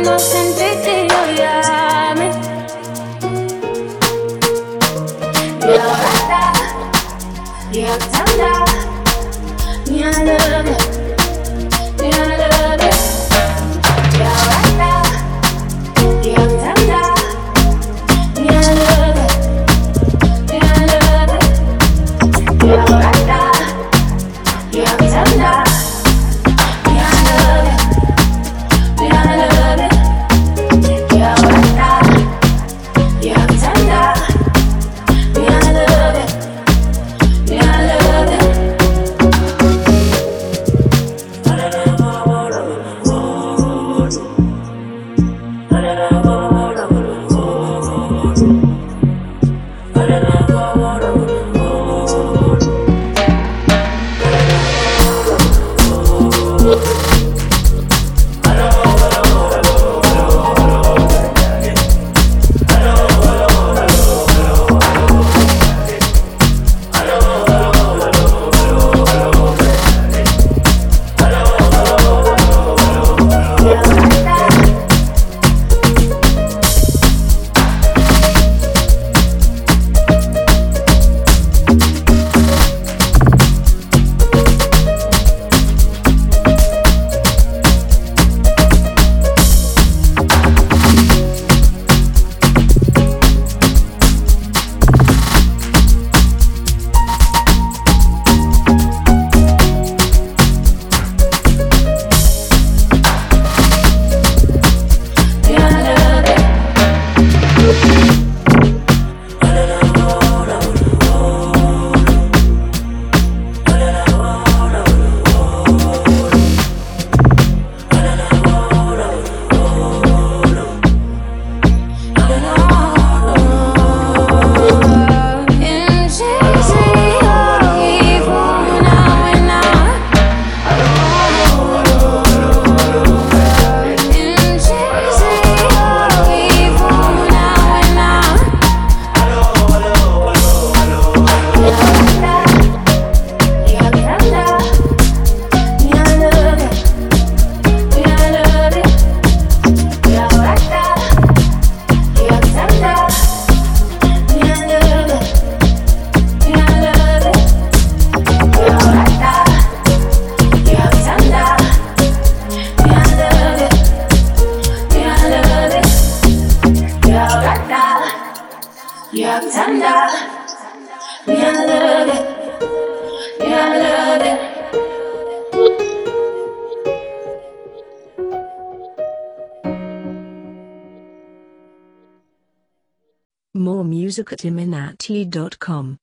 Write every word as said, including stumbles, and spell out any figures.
no sentiti odiarme. You're right, you're tender, me I love you, me I love you. You're right, you're tender, me I love you, me I love you. You're right, you're tender, me I love you, me I love you. You're right, you're tender, me I love you, me I love you. You're tender, me I love it, me I love it. More music at iminati dot com.